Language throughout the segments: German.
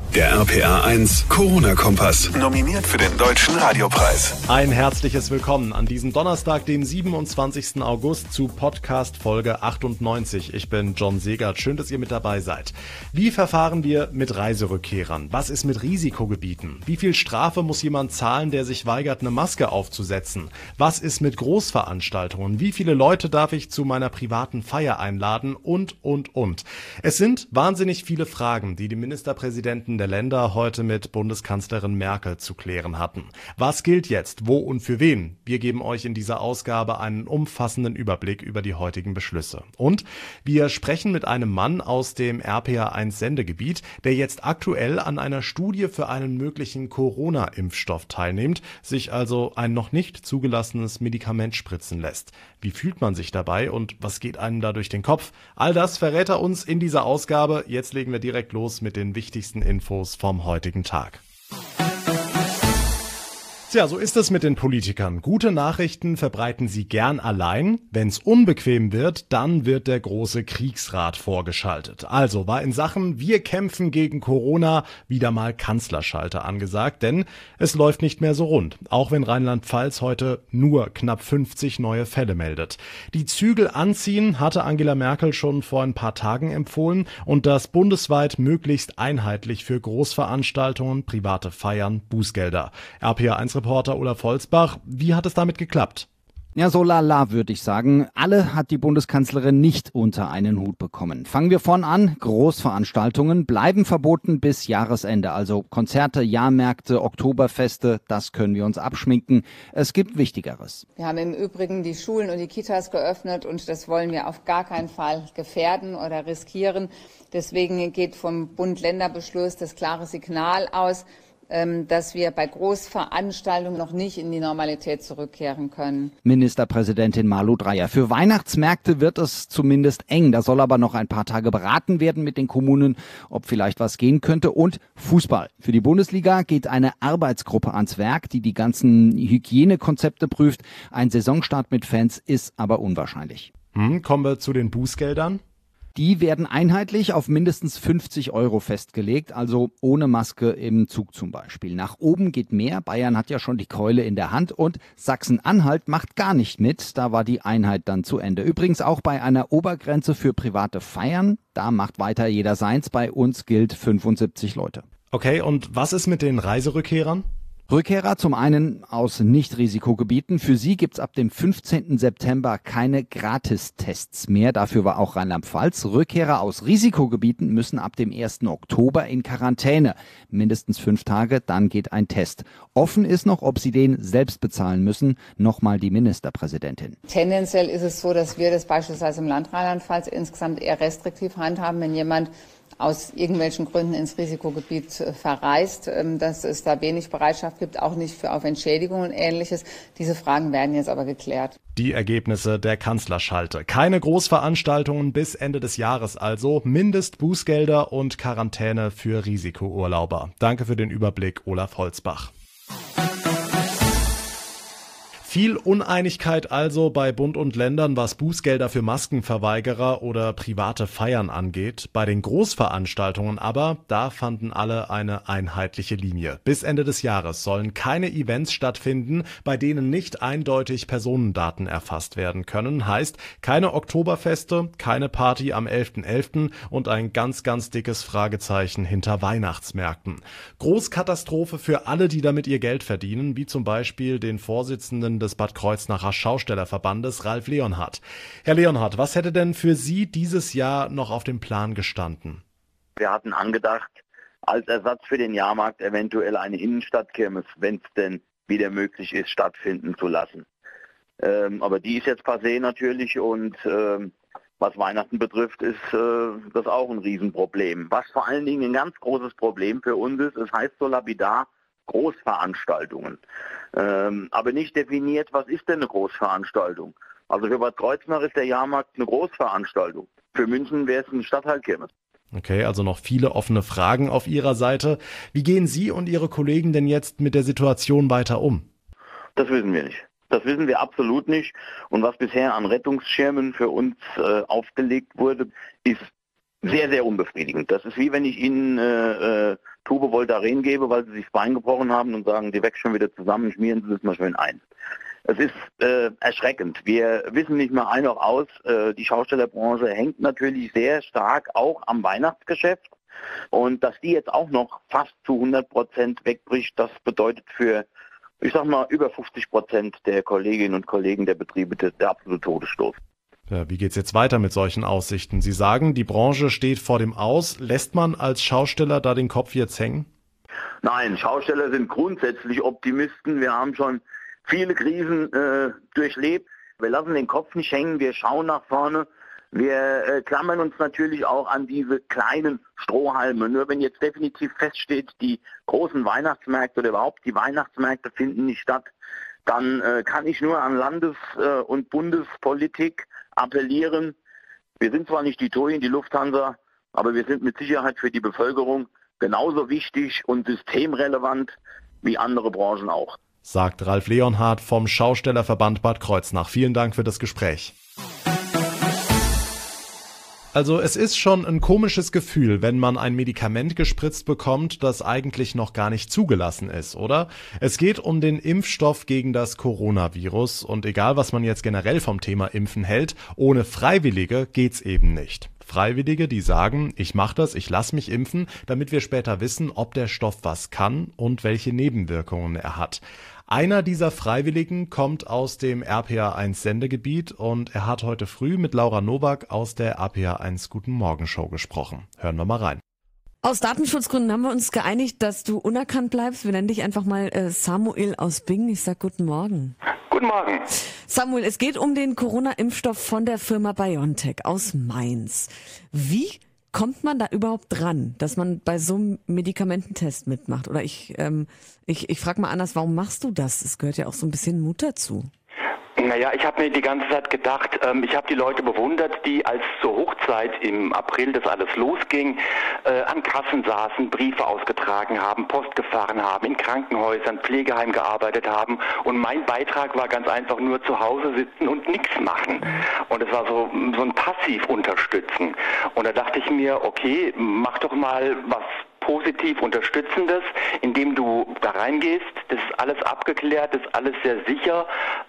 Der RPA1 Corona-Kompass. Nominiert für den Deutschen Radiopreis. Ein herzliches Willkommen an diesem Donnerstag, dem 27. August zu Podcast Folge 98. Ich bin John Segert. Schön, dass ihr mit dabei seid. Wie verfahren wir mit Reiserückkehrern? Was ist mit Risikogebieten? Wie viel Strafe muss jemand zahlen, der sich weigert, eine Maske aufzusetzen? Was ist mit Großveranstaltungen? Wie viele Leute darf ich zu meiner privaten Feier einladen? Und. Es sind wahnsinnig viele Fragen, die Ministerpräsidenten der Länder heute mit Bundeskanzlerin Merkel zu klären hatten. Was gilt jetzt? Wo und für wen? Wir geben euch in dieser Ausgabe einen umfassenden Überblick über die heutigen Beschlüsse. Und wir sprechen mit einem Mann aus dem RPA1-Sendegebiet, der jetzt aktuell an einer Studie für einen möglichen Corona-Impfstoff teilnimmt, sich also ein noch nicht zugelassenes Medikament spritzen lässt. Wie fühlt man sich dabei und was geht einem da durch den Kopf? All das verrät er uns in dieser Ausgabe. Jetzt legen wir direkt los mit den wichtigsten Infos vom heutigen Tag. Tja, so ist es mit den Politikern. Gute Nachrichten verbreiten sie gern allein. Wenn es unbequem wird, dann wird der große Kriegsrat vorgeschaltet. Also war in Sachen Wir kämpfen gegen Corona wieder mal Kanzlerschalter angesagt, denn es läuft nicht mehr so rund. Auch wenn Rheinland-Pfalz heute nur knapp 50 neue Fälle meldet. Die Zügel anziehen hatte Angela Merkel schon vor ein paar Tagen empfohlen und das bundesweit möglichst einheitlich für Großveranstaltungen, private Feiern, Bußgelder. RPA1 Reporter Olaf Holzbach, wie hat es damit geklappt? Ja, so lala würde ich sagen. Alle hat die Bundeskanzlerin nicht unter einen Hut bekommen. Fangen wir vorn an. Großveranstaltungen bleiben verboten bis Jahresende. Also Konzerte, Jahrmärkte, Oktoberfeste, das können wir uns abschminken. Es gibt Wichtigeres. Wir haben im Übrigen die Schulen und die Kitas geöffnet und das wollen wir auf gar keinen Fall gefährden oder riskieren. Deswegen geht vom Bund-Länder-Beschluss das klare Signal aus, dass wir bei Großveranstaltungen noch nicht in die Normalität zurückkehren können. Ministerpräsidentin Malu Dreyer. Für Weihnachtsmärkte wird es zumindest eng. Da soll aber noch ein paar Tage beraten werden mit den Kommunen, ob vielleicht was gehen könnte. Und Fußball. Für die Bundesliga geht eine Arbeitsgruppe ans Werk, die die ganzen Hygienekonzepte prüft. Ein Saisonstart mit Fans ist aber unwahrscheinlich. Kommen wir zu den Bußgeldern. Die werden einheitlich auf mindestens 50 € festgelegt, also ohne Maske im Zug zum Beispiel. Nach oben geht mehr. Bayern hat ja schon die Keule in der Hand und Sachsen-Anhalt macht gar nicht mit. Da war die Einheit dann zu Ende. Übrigens auch bei einer Obergrenze für private Feiern. Da macht weiter jeder seins. Bei uns gilt 75 Leute. Okay, und was ist mit den Reiserückkehrern? Rückkehrer zum einen aus Nicht-Risikogebieten. Für sie gibt's ab dem 15. September keine Gratistests mehr. Dafür war auch Rheinland-Pfalz. Rückkehrer aus Risikogebieten müssen ab dem 1. Oktober in Quarantäne. Mindestens 5 Tage, dann geht ein Test. Offen ist noch, ob sie den selbst bezahlen müssen. Nochmal die Ministerpräsidentin. Tendenziell ist es so, dass wir das beispielsweise im Land Rheinland-Pfalz insgesamt eher restriktiv handhaben, wenn jemand aus irgendwelchen Gründen ins Risikogebiet verreist, dass es da wenig Bereitschaft gibt, auch nicht auf Entschädigung und Ähnliches. Diese Fragen werden jetzt aber geklärt. Die Ergebnisse der Kanzlerschalte. Keine Großveranstaltungen bis Ende des Jahres also. Mindestbußgelder und Quarantäne für Risikourlauber. Danke für den Überblick, Olaf Holzbach. Viel Uneinigkeit also bei Bund und Ländern, was Bußgelder für Maskenverweigerer oder private Feiern angeht. Bei den Großveranstaltungen aber, da fanden alle eine einheitliche Linie. Bis Ende des Jahres sollen keine Events stattfinden, bei denen nicht eindeutig Personendaten erfasst werden können. Heißt, keine Oktoberfeste, keine Party am 11.11. und ein ganz, ganz dickes Fragezeichen hinter Weihnachtsmärkten. Großkatastrophe für alle, die damit ihr Geld verdienen, wie zum Beispiel den Vorsitzenden des Bad Kreuznacher Schaustellerverbandes, Ralf Leonhardt. Herr Leonhardt, was hätte denn für Sie dieses Jahr noch auf dem Plan gestanden? Wir hatten angedacht, als Ersatz für den Jahrmarkt eventuell eine Innenstadtkirmes, wenn es denn wieder möglich ist, stattfinden zu lassen. Aber die ist jetzt passé natürlich und was Weihnachten betrifft, ist das auch ein Riesenproblem. Was vor allen Dingen ein ganz großes Problem für uns ist, es heißt so lapidar Großveranstaltungen. Aber nicht definiert, was ist denn eine Großveranstaltung? Also für Bad Kreuznach ist der Jahrmarkt eine Großveranstaltung. Für München wäre es ein Stadtteilkirmes. Okay, also noch viele offene Fragen auf Ihrer Seite. Wie gehen Sie und Ihre Kollegen denn jetzt mit der Situation weiter um? Das wissen wir nicht. Das wissen wir absolut nicht. Und was bisher an Rettungsschirmen für uns aufgelegt wurde, ist sehr, sehr unbefriedigend. Das ist wie wenn ich Ihnen Tube Voltaren gebe, weil sie sich das Bein gebrochen haben und sagen, die wächst schon wieder zusammen, schmieren Sie das mal schön ein. Es ist erschreckend. Wir wissen nicht mehr ein noch aus. Die Schaustellerbranche hängt natürlich sehr stark auch am Weihnachtsgeschäft. Und dass die jetzt auch noch fast zu 100% wegbricht, das bedeutet für, ich sag mal, über 50% der Kolleginnen und Kollegen der Betriebe der absolute Todesstoß. Ja, wie geht's jetzt weiter mit solchen Aussichten? Sie sagen, die Branche steht vor dem Aus. Lässt man als Schausteller da den Kopf jetzt hängen? Nein, Schausteller sind grundsätzlich Optimisten. Wir haben schon viele Krisen durchlebt. Wir lassen den Kopf nicht hängen, wir schauen nach vorne. Wir klammern uns natürlich auch an diese kleinen Strohhalme. Nur wenn jetzt definitiv feststeht, die großen Weihnachtsmärkte oder überhaupt die Weihnachtsmärkte finden nicht statt, dann kann ich nur an Landes- und Bundespolitik appellieren. Wir sind zwar nicht die TUI, die Lufthansa, aber wir sind mit Sicherheit für die Bevölkerung genauso wichtig und systemrelevant wie andere Branchen auch. Sagt Ralf Leonhardt vom Schaustellerverband Bad Kreuznach. Vielen Dank für das Gespräch. Also es ist schon ein komisches Gefühl, wenn man ein Medikament gespritzt bekommt, das eigentlich noch gar nicht zugelassen ist, oder? Es geht um den Impfstoff gegen das Coronavirus und egal, was man jetzt generell vom Thema Impfen hält, ohne Freiwillige geht's eben nicht. Freiwillige, die sagen, ich mache das, ich lasse mich impfen, damit wir später wissen, ob der Stoff was kann und welche Nebenwirkungen er hat. Einer dieser Freiwilligen kommt aus dem RPA1 Sendegebiet und er hat heute früh mit Laura Nowak aus der RPA1 Guten Morgen Show gesprochen. Hören wir mal rein. Aus Datenschutzgründen haben wir uns geeinigt, dass du unerkannt bleibst. Wir nennen dich einfach mal Samuel aus Bingen. Ich sag guten Morgen. Guten Morgen. Samuel, es geht um den Corona-Impfstoff von der Firma BioNTech aus Mainz. Wie kommt man da überhaupt dran, dass man bei so einem Medikamententest mitmacht? Oder ich frage mal anders, warum machst du das? Es gehört ja auch so ein bisschen Mut dazu. Naja, ich habe mir die ganze Zeit gedacht, ich habe die Leute bewundert, die als zur Hochzeit im April das alles losging, an Kassen saßen, Briefe ausgetragen haben, Post gefahren haben, in Krankenhäusern, Pflegeheimen gearbeitet haben und mein Beitrag war ganz einfach nur zu Hause sitzen und nichts machen. Und es war so ein Passiv-Unterstützen. Und da dachte ich mir, okay, mach doch mal was positiv Unterstützendes, indem du da reingehst, das ist alles abgeklärt, das ist alles sehr sicher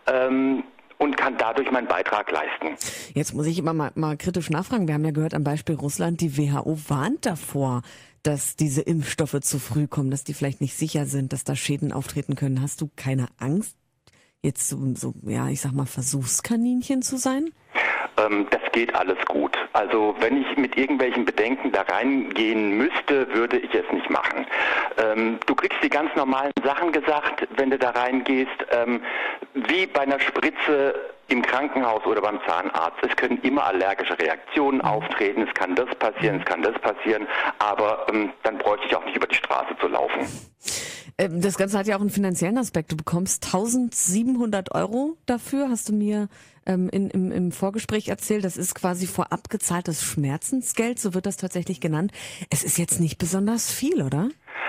und kann dadurch meinen Beitrag leisten. Jetzt muss ich immer mal kritisch nachfragen. Wir haben ja gehört am Beispiel Russland, die WHO warnt davor, dass diese Impfstoffe zu früh kommen, dass die vielleicht nicht sicher sind, dass da Schäden auftreten können. Hast du keine Angst, jetzt so ich sag mal, Versuchskaninchen zu sein? Das geht alles gut. Also wenn ich mit irgendwelchen Bedenken da reingehen müsste, würde ich es nicht machen. Du kriegst die ganz normalen Sachen gesagt, wenn du da reingehst, wie bei einer Spritze im Krankenhaus oder beim Zahnarzt. Es können immer allergische Reaktionen auftreten, es kann das passieren, aber dann bräuchte ich auch nicht über die Straße zu laufen. Das Ganze hat ja auch einen finanziellen Aspekt. Du bekommst 1.700 € dafür, hast du mir im Vorgespräch erzählt. Das ist quasi vorab gezahltes Schmerzensgeld, so wird das tatsächlich genannt. Es ist jetzt nicht besonders viel, oder?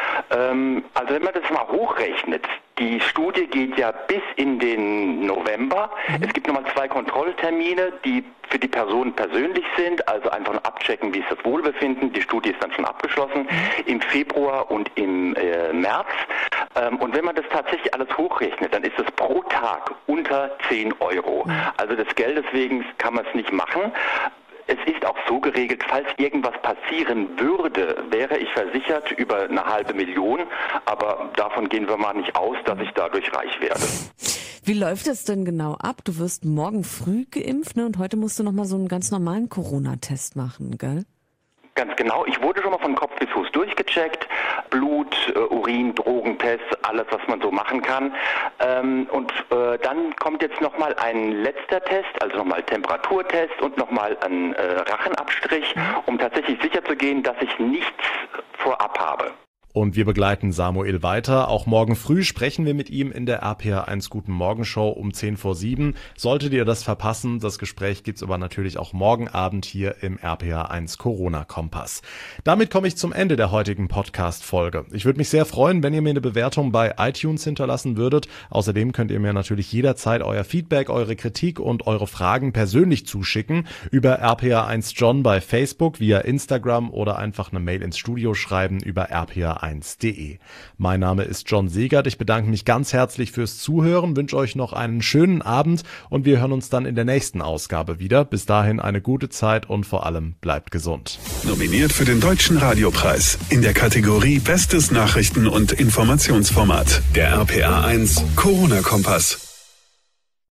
Also wenn man das mal hochrechnet, die Studie geht ja bis in den November. Es gibt nochmal 2 Kontrolltermine, die für die Personen persönlich sind, also einfach nur abchecken, wie ist das Wohlbefinden. Die Studie ist dann schon abgeschlossen, im Februar und im März. Und wenn man das tatsächlich alles hochrechnet, dann ist es pro Tag unter 10 €. Also des Geldes wegen kann man es nicht machen. Es ist auch so geregelt, falls irgendwas passieren würde, wäre ich versichert über 500.000, aber davon gehen wir mal nicht aus, dass ich dadurch reich werde. Wie läuft es denn genau ab? Du wirst morgen früh geimpft, ne? Und heute musst du nochmal so einen ganz normalen Corona-Test machen, gell? Ganz genau. Ich wurde schon mal von Kopf bis Fuß durchgecheckt. Blut, Urin, Drogentests, alles, was man so machen kann. Und dann kommt jetzt nochmal ein letzter Test, also nochmal Temperaturtest und nochmal ein Rachenabstrich, um tatsächlich sicher zu gehen, dass ich nichts vorab habe. Und wir begleiten Samuel weiter. Auch morgen früh sprechen wir mit ihm in der RPA1 Guten Morgen Show um 6:50. Solltet ihr das verpassen, das Gespräch gibt's aber natürlich auch morgen Abend hier im RPA1 Corona Kompass. Damit komme ich zum Ende der heutigen Podcast-Folge. Ich würde mich sehr freuen, wenn ihr mir eine Bewertung bei iTunes hinterlassen würdet. Außerdem könnt ihr mir natürlich jederzeit euer Feedback, eure Kritik und eure Fragen persönlich zuschicken über RPA1 John bei Facebook, via Instagram oder einfach eine Mail ins Studio schreiben über RPA1 rpa1.de. Mein Name ist John Segert. Ich bedanke mich ganz herzlich fürs Zuhören, wünsche euch noch einen schönen Abend und wir hören uns dann in der nächsten Ausgabe wieder. Bis dahin eine gute Zeit und vor allem bleibt gesund. Nominiert für den Deutschen Radiopreis in der Kategorie Bestes Nachrichten- und Informationsformat. Der RPA1 Corona-Kompass.